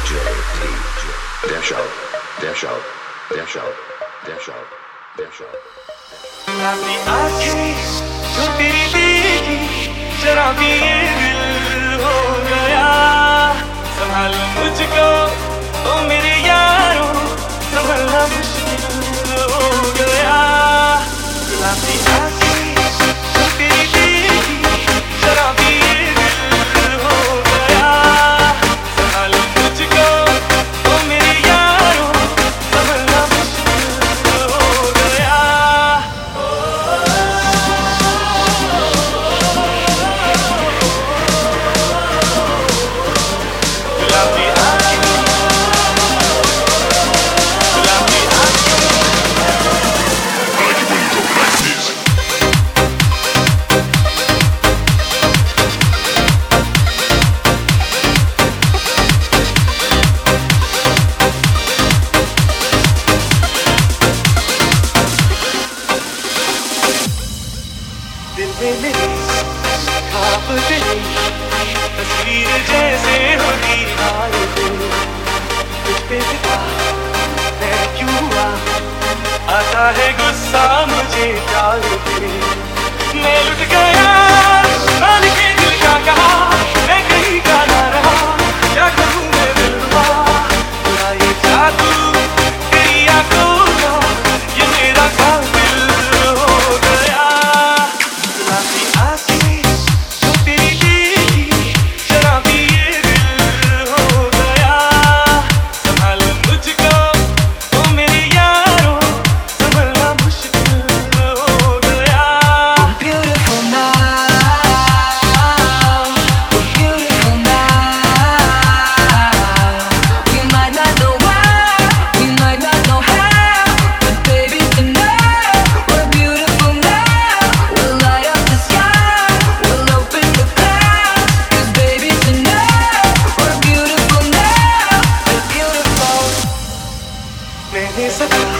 Dash out, dash out, dash out, dash out, dash out. अपनी आँखें जो तेरी देखी शराबी ये दिल हो गया संभाल मुझको ओ मेरे यारों संभलना मुश्किल हो गया गुलाबी आँखें जो तेरी देखी शराबी ये दिल हो गया संभाल मुझको ओ मेरे यारों संभलना मुश्किल हो गया गुलाबी आँखें गुलाबी आँखें दिल में मेरे खाब तेरी तस्वीर जैसे होती हार तुझ पे फिदा मैं क्यों हुआ आता है गुस्सा मुझे प्यार पे मैं लुट गया मालिक दिल का कहा मैं कहीं का ना रहा क्या करूं मैं दिलवा पूरा ये जादू तेरी आंखों का ये मेरा कातिल हो गया गुलाबी आँखें जो तेरी देखी शराबी ये दिल हो गया संभाल मुझको ओ मेरे यारों संभलना मुश्किल हो गया Beautiful now, beautiful now. We might not know why, we might not know how, but baby tonight we're beautiful now. We'll light up the sky, we'll open the clouds. 'Cause baby tonight we're beautiful now, we're beautiful. मैंने सपना